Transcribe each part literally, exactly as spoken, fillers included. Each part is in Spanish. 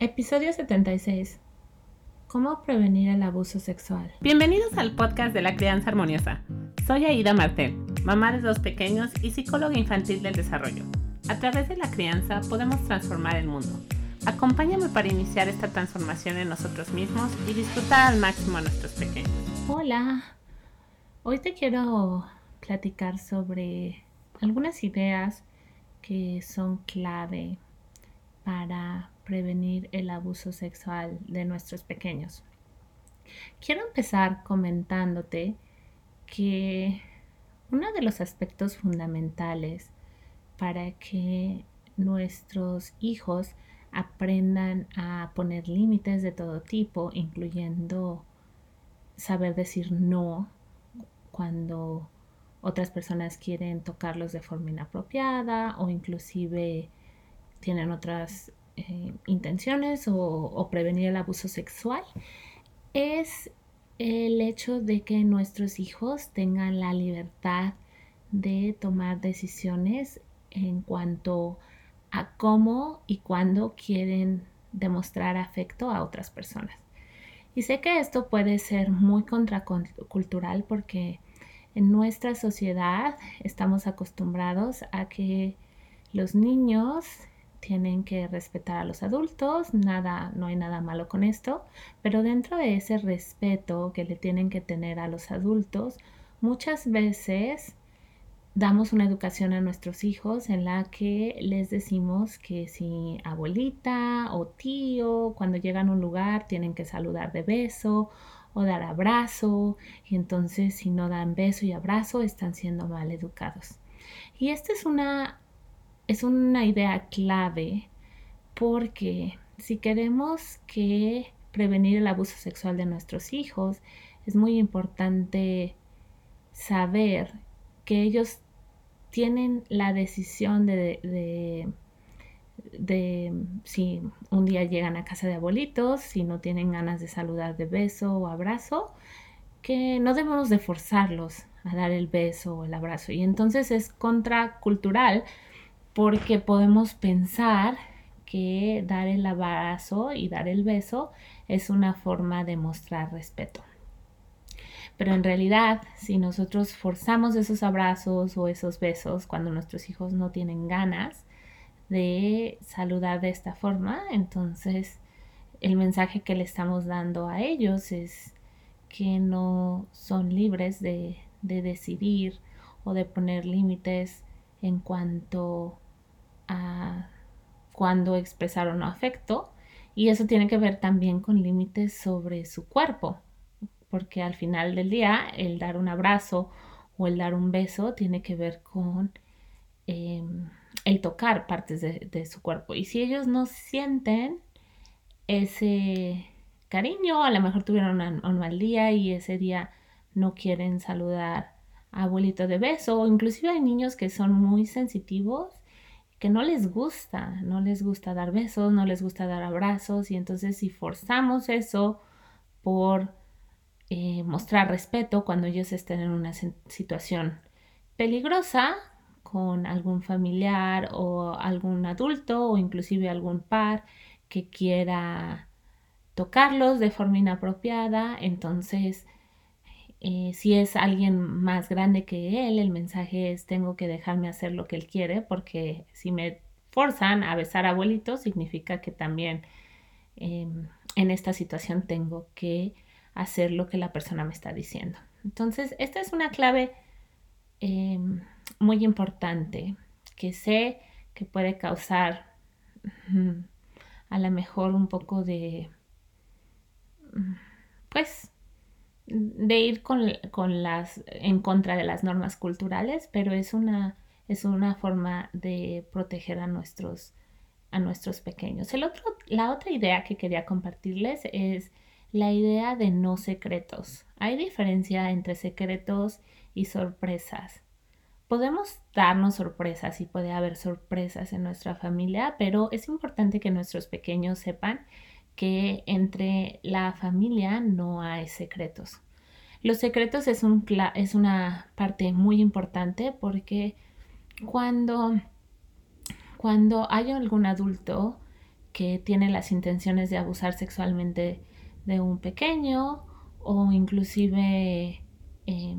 Episodio setenta y seis. ¿Cómo prevenir el abuso sexual? Bienvenidos al podcast de la crianza armoniosa. Soy Aida Martel, mamá de dos pequeños y psicóloga infantil del desarrollo. A través de la crianza podemos transformar el mundo. Acompáñame para iniciar esta transformación en nosotros mismos y disfrutar al máximo a nuestros pequeños. Hola, hoy te quiero platicar sobre algunas ideas que son clave para prevenir el abuso sexual de nuestros pequeños. Quiero empezar comentándote que uno de los aspectos fundamentales para que nuestros hijos aprendan a poner límites de todo tipo, incluyendo saber decir no cuando otras personas quieren tocarlos de forma inapropiada o inclusive tienen otras eh, intenciones o, o prevenir el abuso sexual, es el hecho de que nuestros hijos tengan la libertad de tomar decisiones en cuanto a cómo y cuándo quieren demostrar afecto a otras personas. Y sé que esto puede ser muy contracultural porque en nuestra sociedad estamos acostumbrados a que los niños tienen que respetar a los adultos, nada, no hay nada malo con esto, pero dentro de ese respeto que le tienen que tener a los adultos, muchas veces damos una educación a nuestros hijos en la que les decimos que si abuelita o tío, cuando llegan a un lugar tienen que saludar de beso o dar abrazo, y entonces si no dan beso y abrazo están siendo mal educados. Y esta es una, es una idea clave porque si queremos que prevenir el abuso sexual de nuestros hijos, es muy importante saber que ellos tienen la decisión de, de, de si un día llegan a casa de abuelitos, si no tienen ganas de saludar de beso o abrazo, que no debemos de forzarlos a dar el beso o el abrazo. Y entonces es contracultural porque podemos pensar que dar el abrazo y dar el beso es una forma de mostrar respeto. Pero en realidad, si nosotros forzamos esos abrazos o esos besos cuando nuestros hijos no tienen ganas de saludar de esta forma, entonces el mensaje que le estamos dando a ellos es que no son libres de, de decidir o de poner límites en cuanto a cuando expresaron afecto, y eso tiene que ver también con límites sobre su cuerpo, porque al final del día el dar un abrazo o el dar un beso tiene que ver con eh, el tocar partes de, de su cuerpo, y si ellos no sienten ese cariño, a lo mejor tuvieron una, un mal día y ese día no quieren saludar a abuelito de beso, o inclusive hay niños que son muy sensitivos, que no les gusta, no les gusta dar besos, no les gusta dar abrazos, y entonces si forzamos eso por eh, mostrar respeto cuando ellos estén en una situación peligrosa con algún familiar o algún adulto o inclusive algún par que quiera tocarlos de forma inapropiada, entonces eh, si es alguien más grande que él, el mensaje es: tengo que dejarme hacer lo que él quiere, porque si me forzan a besar a abuelitos significa que también eh, en esta situación tengo que hacer lo que la persona me está diciendo. Entonces, esta es una clave eh, muy importante que sé que puede causar um, a lo mejor un poco de, pues, de ir con, con las, en contra de las normas culturales, pero es una, es una forma de proteger a nuestros, a nuestros pequeños. El otro, la otra idea que quería compartirles es la idea de no secretos. Hay diferencia entre secretos y sorpresas. Podemos darnos sorpresas y puede haber sorpresas en nuestra familia, pero es importante que nuestros pequeños sepan que entre la familia no hay secretos. Los secretos es, un, es una parte muy importante porque cuando, cuando hay algún adulto que tiene las intenciones de abusar sexualmente de un pequeño o inclusive eh,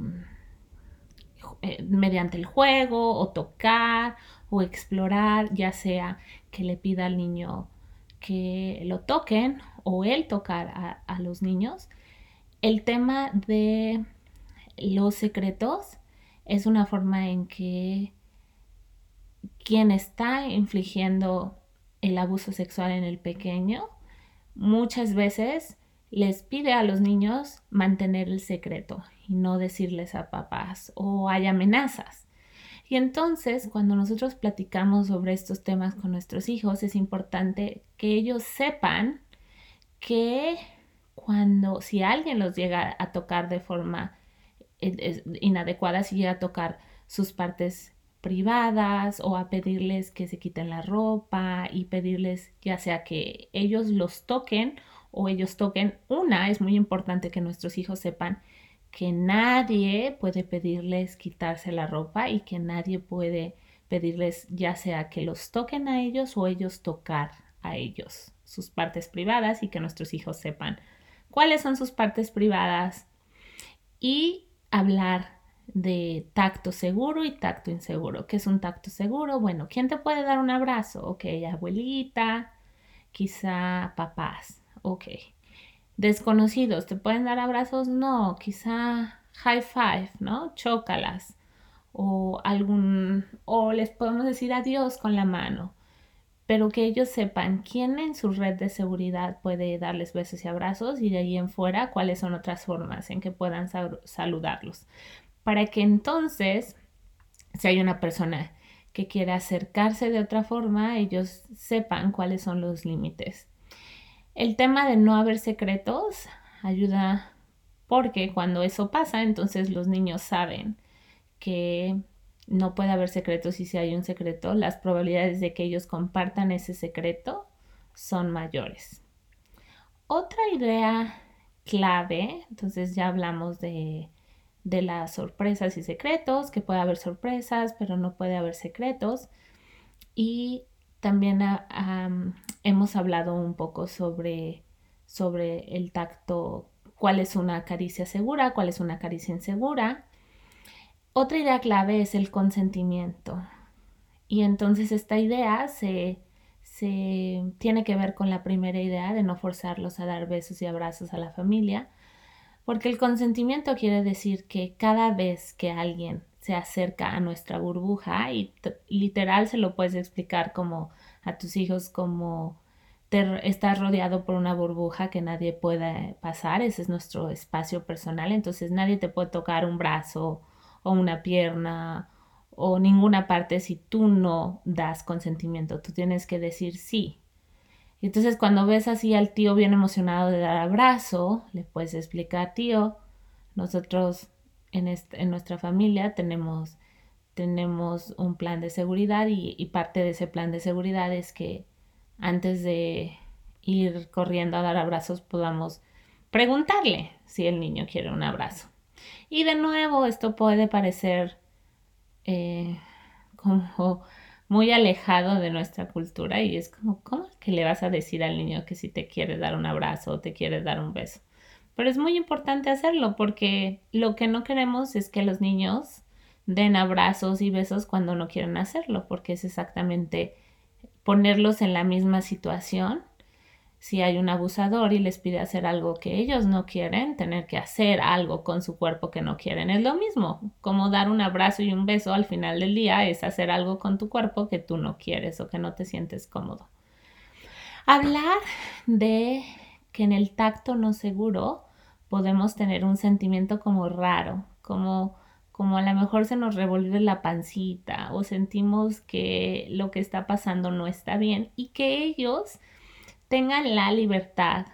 eh, mediante el juego o tocar o explorar, ya sea que le pida al niño que lo toquen o él tocar a, a los niños. El tema de los secretos es una forma en que quien está infligiendo el abuso sexual en el pequeño muchas veces les pide a los niños mantener el secreto y no decirles a papás, o hay amenazas. Y entonces, cuando nosotros platicamos sobre estos temas con nuestros hijos, es importante que ellos sepan que cuando, si alguien los llega a tocar de forma inadecuada, si llega a tocar sus partes privadas o a pedirles que se quiten la ropa y pedirles ya sea que ellos los toquen o ellos toquen, una, es muy importante que nuestros hijos sepan que nadie puede pedirles quitarse la ropa y que nadie puede pedirles ya sea que los toquen a ellos o ellos tocar a ellos, sus partes privadas, y que nuestros hijos sepan cuáles son sus partes privadas y hablar de tacto seguro y tacto inseguro. ¿Qué es un tacto seguro? Bueno, ¿quién te puede dar un abrazo? Ok, abuelita, quizá papás. Ok. Desconocidos, ¿te pueden dar abrazos? No, quizá high five, ¿no? Chócalas. O algún, o les podemos decir adiós con la mano. Pero que ellos sepan quién en su red de seguridad puede darles besos y abrazos y de ahí en fuera cuáles son otras formas en que puedan sal- saludarlos. Para que entonces, si hay una persona que quiere acercarse de otra forma, ellos sepan cuáles son los límites. El tema de no haber secretos ayuda porque cuando eso pasa, entonces los niños saben que no puede haber secretos y si hay un secreto, las probabilidades de que ellos compartan ese secreto son mayores. Otra idea clave, entonces ya hablamos de, de las sorpresas y secretos, que puede haber sorpresas, pero no puede haber secretos. Y también um, hemos hablado un poco sobre, sobre el tacto, cuál es una caricia segura, cuál es una caricia insegura. Otra idea clave es el consentimiento. Y entonces esta idea se, se tiene que ver con la primera idea de no forzarlos a dar besos y abrazos a la familia, porque el consentimiento quiere decir que cada vez que alguien se acerca a nuestra burbuja, y literal se lo puedes explicar como a tus hijos como te estás rodeado por una burbuja que nadie puede pasar, ese es nuestro espacio personal, entonces nadie te puede tocar un brazo o una pierna o ninguna parte si tú no das consentimiento, tú tienes que decir sí. Y entonces cuando ves así al tío bien emocionado de dar abrazo, le puedes explicar, tío, nosotros en, este, en nuestra familia tenemos, tenemos un plan de seguridad y, y parte de ese plan de seguridad es que antes de ir corriendo a dar abrazos podamos preguntarle si el niño quiere un abrazo. Y de nuevo, esto puede parecer eh, como muy alejado de nuestra cultura y es como, ¿cómo que le vas a decir al niño que si te quiere dar un abrazo o te quiere dar un beso? Pero es muy importante hacerlo porque lo que no queremos es que los niños den abrazos y besos cuando no quieren hacerlo, porque es exactamente ponerlos en la misma situación. Si hay un abusador y les pide hacer algo que ellos no quieren, tener que hacer algo con su cuerpo que no quieren. Es lo mismo, como dar un abrazo y un beso al final del día es hacer algo con tu cuerpo que tú no quieres o que no te sientes cómodo. Hablar de que en el tacto no seguro podemos tener un sentimiento como raro, como, como a lo mejor se nos revuelve la pancita o sentimos que lo que está pasando no está bien y que ellos tengan la libertad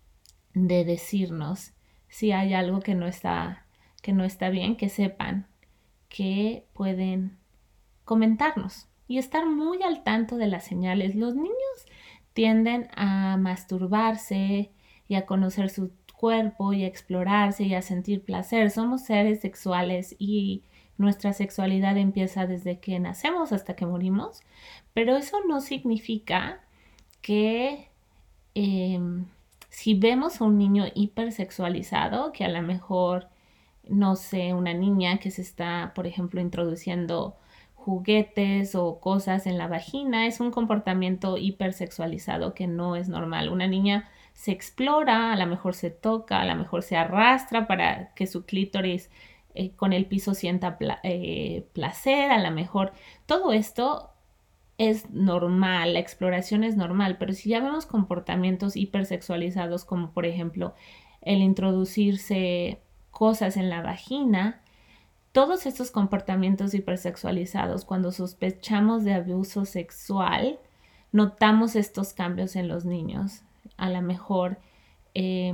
de decirnos si hay algo que no está, que no está bien, que sepan que pueden comentarnos y estar muy al tanto de las señales. Los niños tienden a masturbarse y a conocer su cuerpo y a explorarse y a sentir placer. Somos seres sexuales y nuestra sexualidad empieza desde que nacemos hasta que morimos, pero eso no significa que eh, si vemos a un niño hipersexualizado, que a lo mejor, no sé, una niña que se está, por ejemplo, introduciendo juguetes o cosas en la vagina, es un comportamiento hipersexualizado que no es normal. Una niña se explora, a lo mejor se toca, a lo mejor se arrastra para que su clítoris eh, con el piso sienta pla eh, placer, a lo mejor todo esto es normal, la exploración es normal, pero si ya vemos comportamientos hipersexualizados como por ejemplo el introducirse cosas en la vagina, todos estos comportamientos hipersexualizados, cuando sospechamos de abuso sexual, notamos estos cambios en los niños. A lo mejor eh,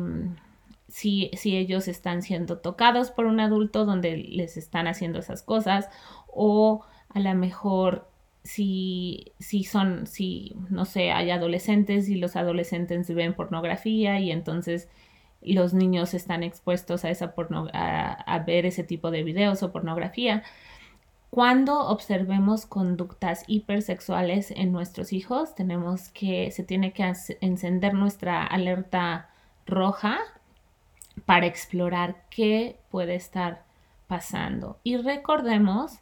si, si ellos están siendo tocados por un adulto donde les están haciendo esas cosas, o a lo mejor si, si son, si, no sé, hay adolescentes y los adolescentes ven pornografía y entonces los niños están expuestos a, esa porno, a, a ver ese tipo de videos o pornografía. Cuando observemos conductas hipersexuales en nuestros hijos, tenemos que, se tiene que encender nuestra alerta roja para explorar qué puede estar pasando. Y recordemos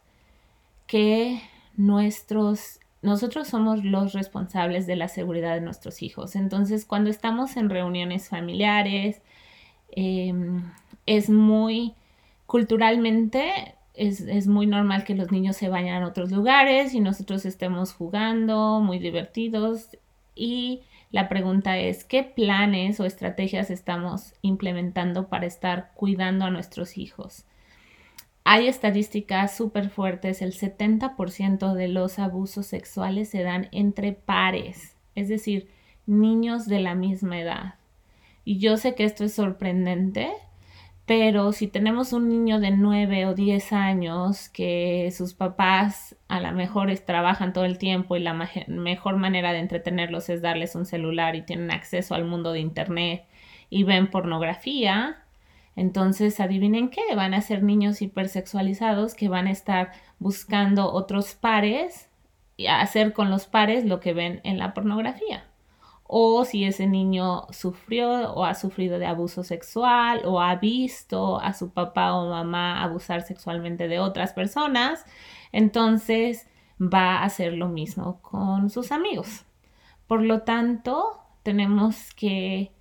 que nuestros, nosotros somos los responsables de la seguridad de nuestros hijos. Entonces, cuando estamos en reuniones familiares, eh, es muy culturalmente, es, es muy normal que los niños se vayan a otros lugares y nosotros estemos jugando, muy divertidos. Y la pregunta es, ¿qué planes o estrategias estamos implementando para estar cuidando a nuestros hijos? Hay estadísticas súper fuertes, el setenta por ciento de los abusos sexuales se dan entre pares, es decir, niños de la misma edad. Y yo sé que esto es sorprendente, pero si tenemos un niño de nueve o diez años que sus papás a lo mejor trabajan todo el tiempo y la mejor manera de entretenerlos es darles un celular y tienen acceso al mundo de internet y ven pornografía, entonces adivinen qué, van a ser niños hipersexualizados que van a estar buscando otros pares y hacer con los pares lo que ven en la pornografía. O si ese niño sufrió o ha sufrido de abuso sexual o ha visto a su papá o mamá abusar sexualmente de otras personas, entonces va a hacer lo mismo con sus amigos. Por lo tanto, tenemos que,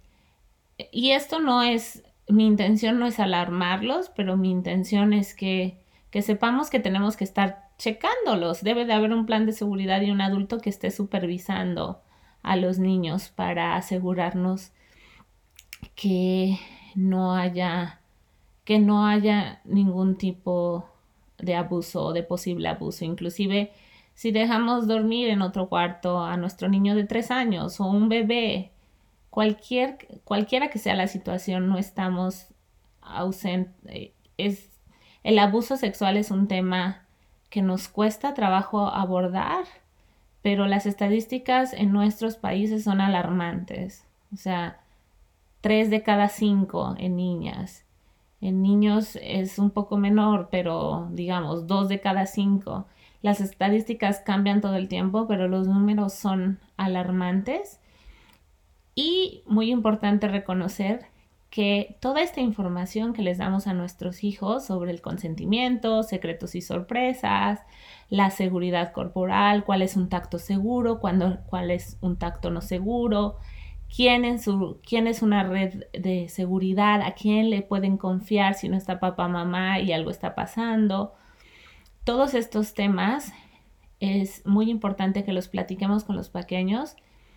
y esto no es, mi intención no es alarmarlos, pero mi intención es que, que sepamos que tenemos que estar checándolos. Debe de haber un plan de seguridad y un adulto que esté supervisando a los niños para asegurarnos que no haya que no haya ningún tipo de abuso o de posible abuso. Inclusive si dejamos dormir en otro cuarto a nuestro niño de tres años o un bebé, cualquier, cualquiera que sea la situación, no estamos ausentes. Es, el abuso sexual es un tema que nos cuesta trabajo abordar, pero las estadísticas en nuestros países son alarmantes. O sea, tres de cada cinco en niñas. En niños es un poco menor, pero digamos, dos de cada cinco. Las estadísticas cambian todo el tiempo, pero los números son alarmantes. Y muy importante reconocer que toda esta información que les damos a nuestros hijos sobre el consentimiento, secretos y sorpresas, la seguridad corporal, cuál es un tacto seguro, cuándo, cuál es un tacto no seguro, quién, en su, quién es una red de seguridad, a quién le pueden confiar si no está papá, mamá y algo está pasando. Todos estos temas es muy importante que los platiquemos con los pequeños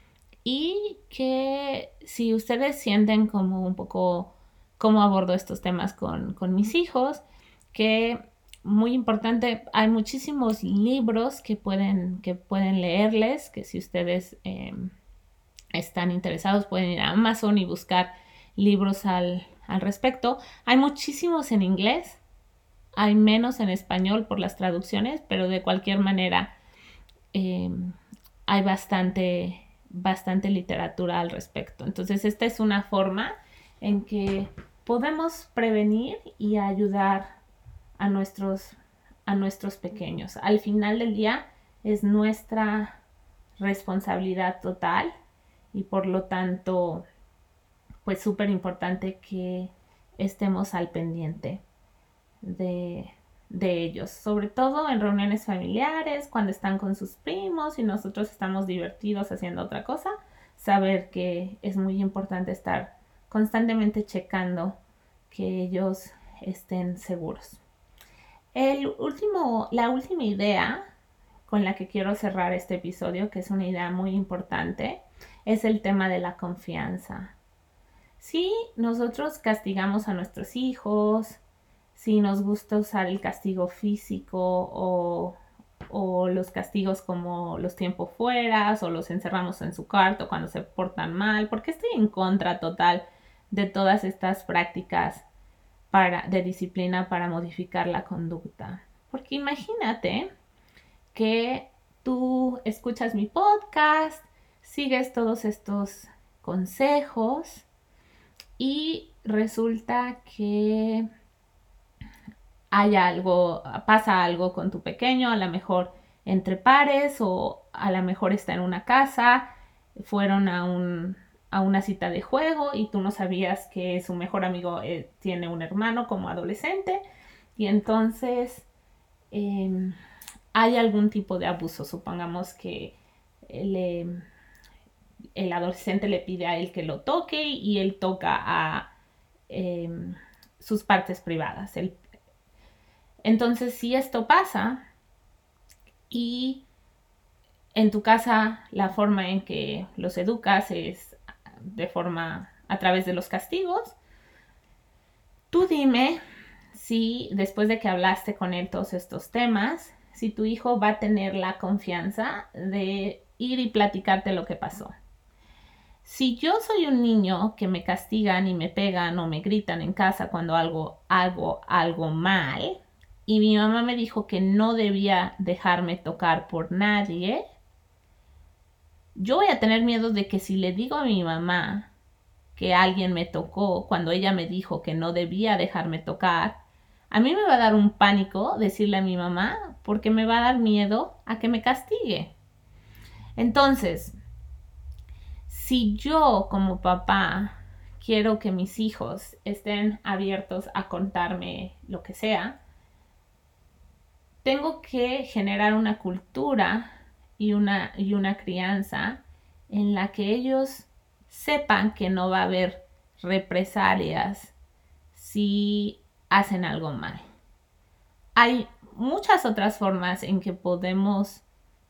y que si ustedes sienten como un poco cómo abordo estos temas con, con mis hijos, que muy importante, hay muchísimos libros que pueden, que pueden leerles, que si ustedes eh, están interesados pueden ir a Amazon y buscar libros al, al respecto. Hay muchísimos en inglés, hay menos en español por las traducciones, pero de cualquier manera eh, hay bastante bastante literatura al respecto. Entonces, esta es una forma en que podemos prevenir y ayudar a nuestros, a nuestros pequeños. Al final del día es nuestra responsabilidad total y por lo tanto, pues súper importante que estemos al pendiente de, de ellos, sobre todo en reuniones familiares, cuando están con sus primos y nosotros estamos divertidos haciendo otra cosa, saber que es muy importante estar constantemente checando que ellos estén seguros. El último, la última idea con la que quiero cerrar este episodio, que es una idea muy importante, es el tema de la confianza. Si nosotros castigamos a nuestros hijos, si nos gusta usar el castigo físico o, o los castigos como los tiempos fuera o los encerramos en su cuarto cuando se portan mal, porque estoy en contra total de todas estas prácticas para, de disciplina para modificar la conducta. Porque imagínate que tú escuchas mi podcast, sigues todos estos consejos y resulta que hay algo, pasa algo con tu pequeño, a lo mejor entre pares o a lo mejor está en una casa, fueron a un a una cita de juego y tú no sabías que su mejor amigo eh, tiene un hermano como adolescente y entonces eh, hay algún tipo de abuso. Supongamos que le, el adolescente le pide a él que lo toque y él toca a eh, sus partes privadas. Él, entonces, si esto pasa y en tu casa la forma en que los educas es de forma a través de los castigos, tú dime si después de que hablaste con él todos estos temas, si tu hijo va a tener la confianza de ir y platicarte lo que pasó. Si yo soy un niño que me castigan y me pegan o me gritan en casa cuando algo, hago algo mal y mi mamá me dijo que no debía dejarme tocar por nadie, yo voy a tener miedo de que si le digo a mi mamá que alguien me tocó cuando ella me dijo que no debía dejarme tocar, a mí me va a dar un pánico decirle a mi mamá porque me va a dar miedo a que me castigue. Entonces, si yo como papá quiero que mis hijos estén abiertos a contarme lo que sea, tengo que generar una cultura y una, y una crianza en la que ellos sepan que no va a haber represalias si hacen algo mal. Hay muchas otras formas en que podemos,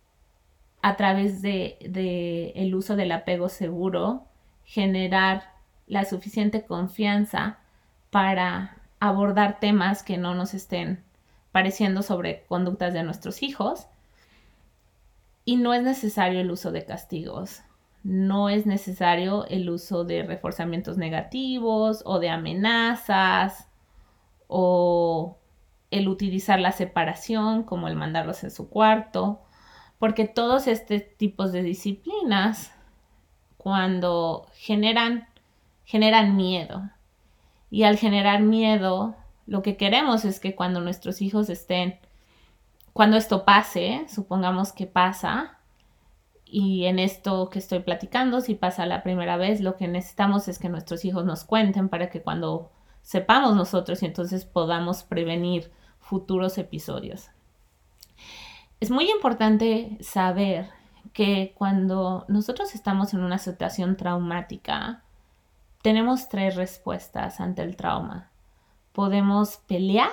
a través de, de el uso del apego seguro, generar la suficiente confianza para abordar temas que no nos estén pareciendo sobre conductas de nuestros hijos. Y no es necesario el uso de castigos, no es necesario el uso de reforzamientos negativos o de amenazas o el utilizar la separación como el mandarlos en su cuarto, porque todos estos tipos de disciplinas cuando generan, generan miedo y al generar miedo lo que queremos es que cuando nuestros hijos estén Cuando esto pase, supongamos que pasa, y en esto que estoy platicando, si pasa la primera vez, lo que necesitamos es que nuestros hijos nos cuenten para que cuando sepamos nosotros y entonces podamos prevenir futuros episodios. Es muy importante saber que cuando nosotros estamos en una situación traumática, tenemos tres respuestas ante el trauma. Podemos pelear,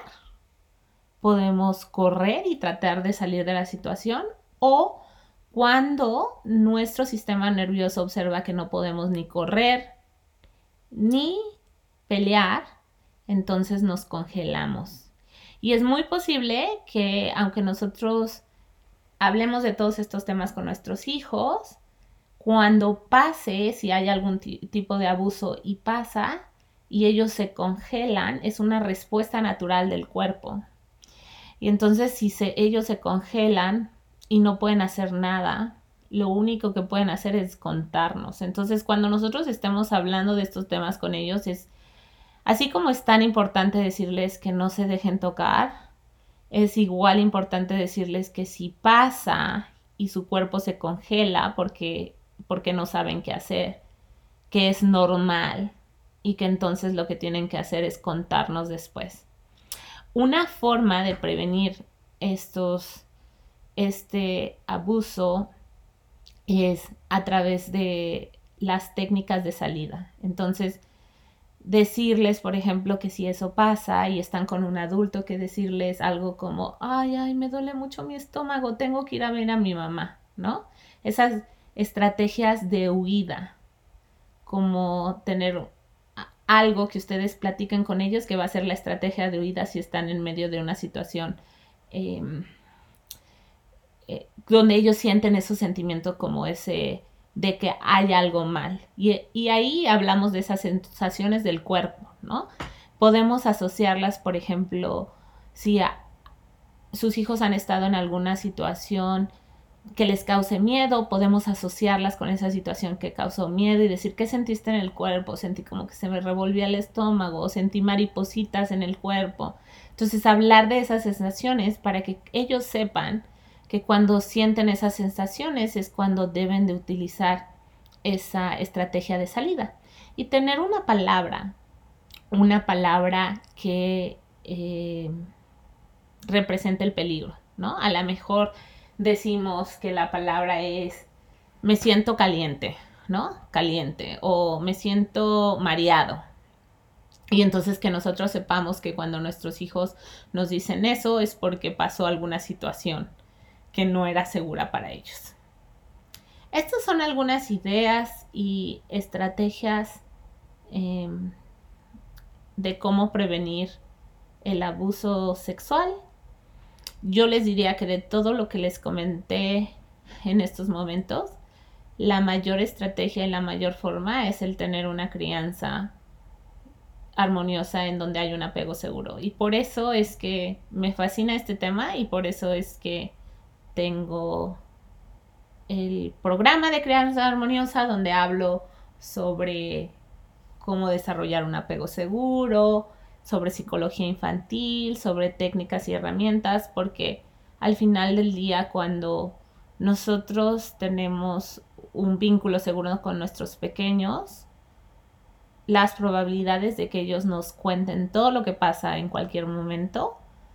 podemos correr y tratar de salir de la situación, o cuando nuestro sistema nervioso observa que no podemos ni correr ni pelear, entonces nos congelamos. Y es muy posible que aunque nosotros hablemos de todos estos temas con nuestros hijos, cuando pase, si hay algún t- tipo de abuso y pasa, y ellos se congelan, es una respuesta natural del cuerpo. Y entonces si se, ellos se congelan y no pueden hacer nada, lo único que pueden hacer es contarnos. Entonces cuando nosotros estemos hablando de estos temas con ellos, es así como es tan importante decirles que no se dejen tocar, es igual importante decirles que si pasa y su cuerpo se congela porque porque no saben qué hacer, que es normal y que entonces lo que tienen que hacer es contarnos después. Una forma de prevenir estos, este abuso es a través de las técnicas de salida. Entonces, decirles, por ejemplo, que si eso pasa y están con un adulto, que decirles algo como, ay, ay, me duele mucho mi estómago, tengo que ir a ver a mi mamá, ¿no? Esas estrategias de huida, como tener algo que ustedes platiquen con ellos, que va a ser la estrategia de huida si están en medio de una situación eh, eh, donde ellos sienten esos sentimientos como ese de que hay algo mal. Y, y ahí hablamos de esas sensaciones del cuerpo, ¿no? Podemos asociarlas, por ejemplo, si a, sus hijos han estado en alguna situación que les cause miedo, podemos asociarlas con esa situación que causó miedo y decir, ¿qué sentiste en el cuerpo? Sentí como que se me revolvía el estómago, o sentí maripositas en el cuerpo. Entonces, hablar de esas sensaciones para que ellos sepan que cuando sienten esas sensaciones es cuando deben de utilizar esa estrategia de salida. Y tener una palabra, una palabra que eh, represente el peligro, ¿no? A lo mejor decimos que la palabra es me siento caliente, ¿no? Caliente, o me siento mareado. Y entonces que nosotros sepamos que cuando nuestros hijos nos dicen eso es porque pasó alguna situación que no era segura para ellos. Estas son algunas ideas y estrategias eh, de cómo prevenir el abuso sexual. Yo les diría que de todo lo que les comenté en estos momentos, la mayor estrategia y la mayor forma es el tener una crianza armoniosa en donde hay un apego seguro. Y por eso es que me fascina este tema y por eso es que tengo el programa de crianza armoniosa donde hablo sobre cómo desarrollar un apego seguro, sobre psicología infantil, sobre técnicas y herramientas, porque al final del día cuando nosotros tenemos un vínculo seguro con nuestros pequeños, las probabilidades de que ellos nos cuenten todo lo que pasa en cualquier momento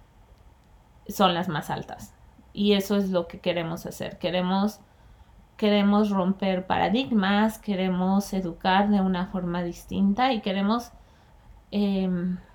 son las más altas. Y eso es lo que queremos hacer. Queremos, queremos romper paradigmas, queremos educar de una forma distinta y queremos eh,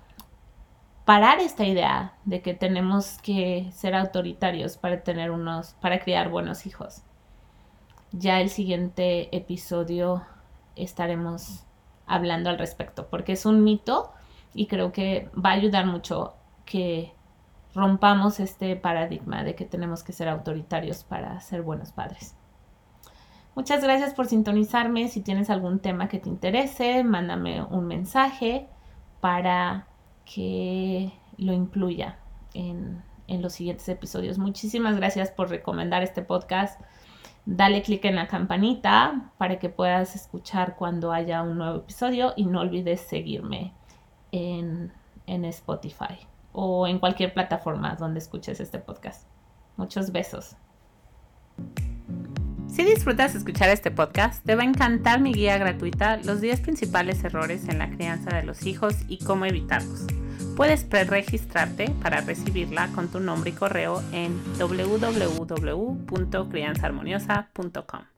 parar esta idea de que tenemos que ser autoritarios para tener unos, para criar buenos hijos. Ya el siguiente episodio estaremos hablando al respecto, porque es un mito y creo que va a ayudar mucho que rompamos este paradigma de que tenemos que ser autoritarios para ser buenos padres. Muchas gracias por sintonizarme. Si tienes algún tema que te interese, mándame un mensaje para que lo incluya en, en los siguientes episodios. Muchísimas gracias por recomendar este podcast. Dale click en la campanita para que puedas escuchar cuando haya un nuevo episodio y no olvides seguirme en, en Spotify o en cualquier plataforma donde escuches este podcast. Muchos besos. Si disfrutas escuchar este podcast, te va a encantar mi guía gratuita, los diez principales errores en la crianza de los hijos y cómo evitarlos. Puedes preregistrarte para recibirla con tu nombre y correo en w w w punto crianza armoniosa punto com.